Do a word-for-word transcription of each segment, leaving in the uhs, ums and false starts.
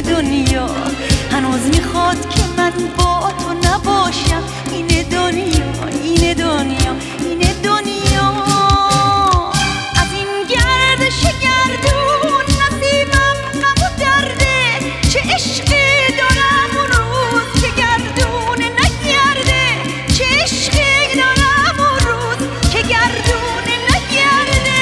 دنیا هنوز میخواد که من با تو نباشم. این دنیا این دنیا این دنیا از این گردش گردون نصیبم غم و درده. چه عشقی دارم اون روز که گردون نگرده. چه عشقی دارم اون روز که گردون نگرده.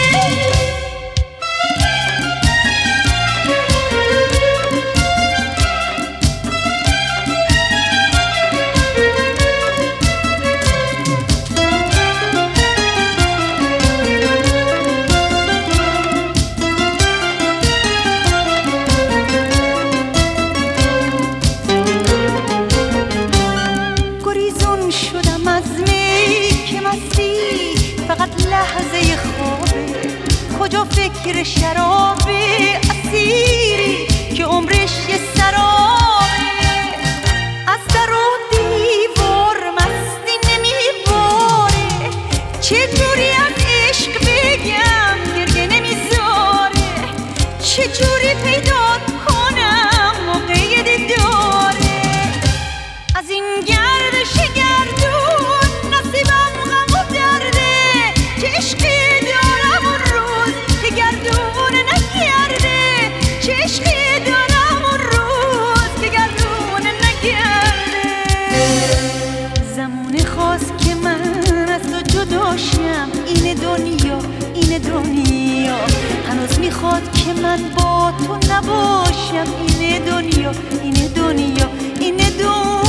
شدم از می که مستی فقط لحظه خوابه. کجا فکر شراب اسیری که عمرش یه سرابه. از در و دیوار مستی نمیباره. چجوری از عشق بگم گریه نمیذاره. چجوری پیدا کنم موقع دیداره. از این گردش گردون نصیبم غم و درده. چه عشقی دارم اون روز که گردون نگرده. چه عشقی دارم اون روز که گردون نگرده. زمونه خواست که من از تو جداشم. این دنیا این دنیا هنوز میخواد که من با تو نباشم. این دنیا این دنیا این دنیا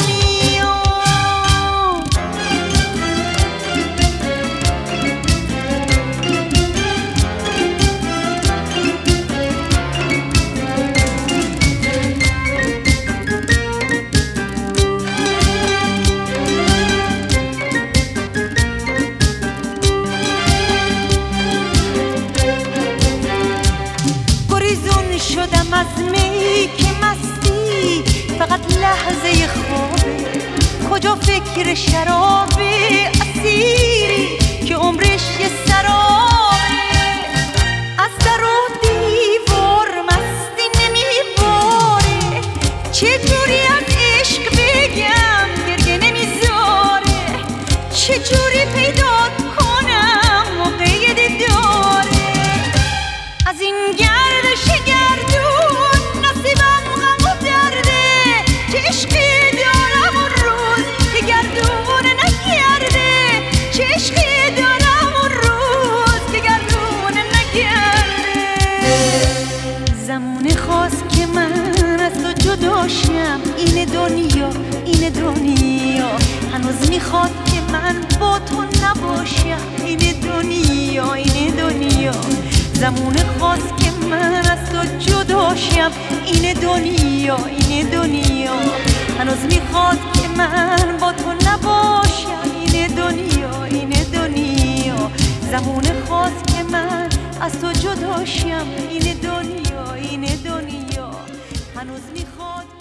شدم از می که مستی فقط لحظه خوابه. کجا فکر شراب اسیری که عمرش یه سرابه. از در و دیوار مستی نمیباره. چجوری از عشق بگم گریه نمیذاره. چجوری پیدا کنم موقع دیداره. از این گردش گردون نصیبم غم و درده. چه عشقی دارم اون روز که گردون نگرده. چه عشقی دارم اون روز که گردون نگرده. زمونه خواست که من از تو جداشم. این دنیا این دنیا هنوز میخواد که من با تو نباشم. این دنیا این دنیا زمونه خواست که من از تو جداشم. این دنیا این دنیا هنوز میخواد که من با تو نباشم. این دنیا این دنیا زمونه خواست که من از تو جداشم. این دنیا این دنیا هنوز میخواد